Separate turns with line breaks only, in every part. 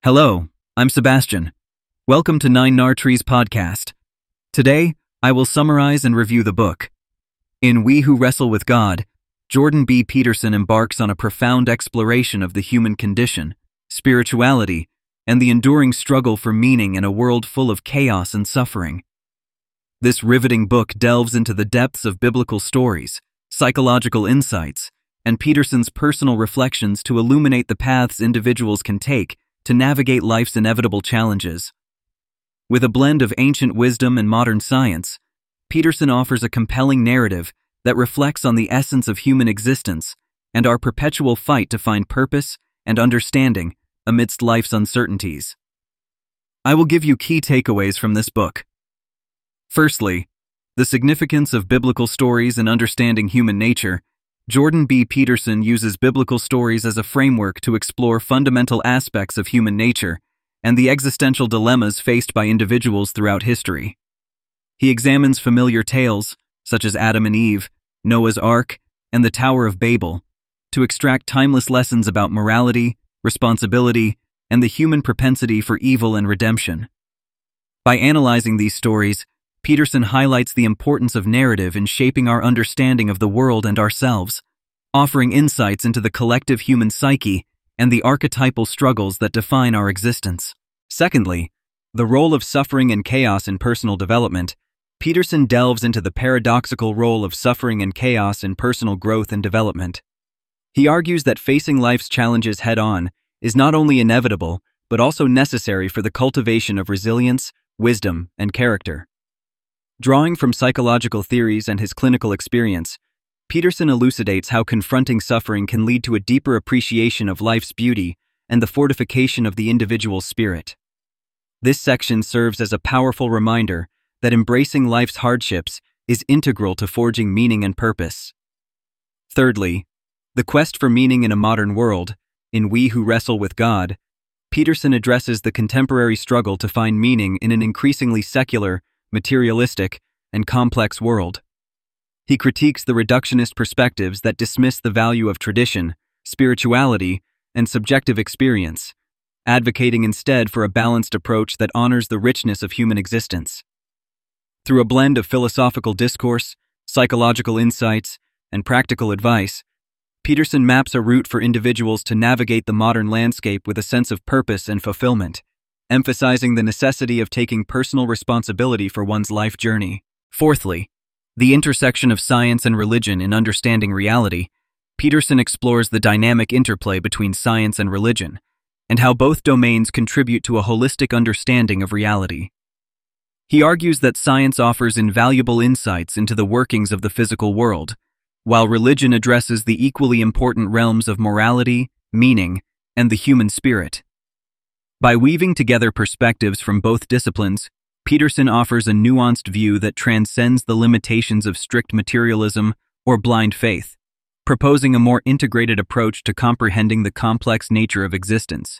Hello, I'm Sebastian. Welcome to Nine Nar Trees podcast. Today, I will summarize and review the book. In We Who Wrestle with God, Jordan B. Peterson embarks on a profound exploration of the human condition, spirituality, and the enduring struggle for meaning in a world full of chaos and suffering. This riveting book delves into the depths of biblical stories, psychological insights, and Peterson's personal reflections to illuminate the paths individuals can take to navigate life's inevitable challenges. With a blend of ancient wisdom and modern science, Peterson offers a compelling narrative that reflects on the essence of human existence and our perpetual fight to find purpose and understanding amidst life's uncertainties. I will give you key takeaways from this book. Firstly, the significance of biblical stories in understanding human nature. Jordan B. Peterson uses biblical stories as a framework to explore fundamental aspects of human nature and the existential dilemmas faced by individuals throughout history. He examines familiar tales, such as Adam and Eve, Noah's Ark, and the Tower of Babel, to extract timeless lessons about morality, responsibility, and the human propensity for evil and redemption. By analyzing these stories, Peterson highlights the importance of narrative in shaping our understanding of the world and ourselves, offering insights into the collective human psyche and the archetypal struggles that define our existence. Secondly, the role of suffering and chaos in personal development. Peterson delves into the paradoxical role of suffering and chaos in personal growth and development. He argues that facing life's challenges head-on is not only inevitable, but also necessary for the cultivation of resilience, wisdom, and character. Drawing from psychological theories and his clinical experience, Peterson elucidates how confronting suffering can lead to a deeper appreciation of life's beauty and the fortification of the individual's spirit. This section serves as a powerful reminder that embracing life's hardships is integral to forging meaning and purpose. Thirdly, the quest for meaning in a modern world. In We Who Wrestle with God, Peterson addresses the contemporary struggle to find meaning in an increasingly secular, materialistic, and complex world. He critiques the reductionist perspectives that dismiss the value of tradition, spirituality, and subjective experience, advocating instead for a balanced approach that honors the richness of human existence. Through a blend of philosophical discourse, psychological insights, and practical advice, Peterson maps a route for individuals to navigate the modern landscape with a sense of purpose and fulfillment, emphasizing the necessity of taking personal responsibility for one's life journey. Fourthly, the intersection of science and religion in understanding reality. Peterson explores the dynamic interplay between science and religion, and how both domains contribute to a holistic understanding of reality. He argues that science offers invaluable insights into the workings of the physical world, while religion addresses the equally important realms of morality, meaning, and the human spirit. By weaving together perspectives from both disciplines, Peterson offers a nuanced view that transcends the limitations of strict materialism or blind faith, proposing a more integrated approach to comprehending the complex nature of existence.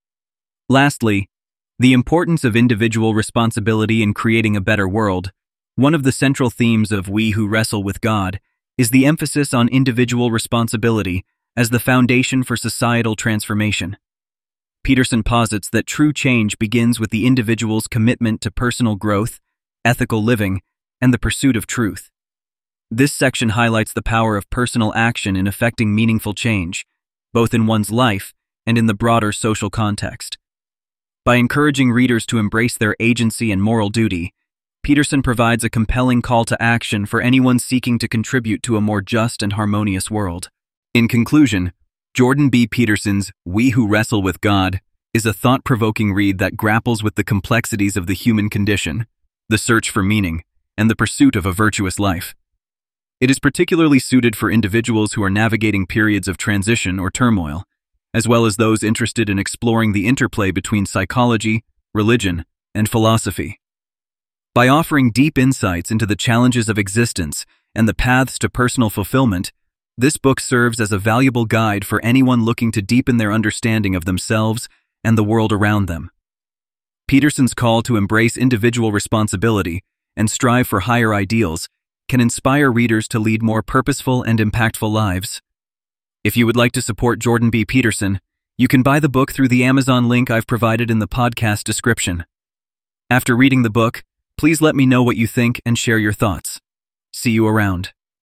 Lastly, the importance of individual responsibility in creating a better world. One of the central themes of We Who Wrestle with God is the emphasis on individual responsibility as the foundation for societal transformation. Peterson posits that true change begins with the individual's commitment to personal growth, ethical living, and the pursuit of truth. This section highlights the power of personal action in effecting meaningful change, both in one's life and in the broader social context. By encouraging readers to embrace their agency and moral duty, Peterson provides a compelling call to action for anyone seeking to contribute to a more just and harmonious world. In conclusion, Jordan B. Peterson's We Who Wrestle with God is a thought-provoking read that grapples with the complexities of the human condition, the search for meaning, and the pursuit of a virtuous life. It is particularly suited for individuals who are navigating periods of transition or turmoil, as well as those interested in exploring the interplay between psychology, religion, and philosophy. By offering deep insights into the challenges of existence and the paths to personal fulfillment, this book serves as a valuable guide for anyone looking to deepen their understanding of themselves and the world around them. Peterson's call to embrace individual responsibility and strive for higher ideals can inspire readers to lead more purposeful and impactful lives. If you would like to support Jordan B. Peterson, You can buy the book through the Amazon link I've provided in the podcast description. After reading the book, please let me know what you think and share your thoughts. See you around.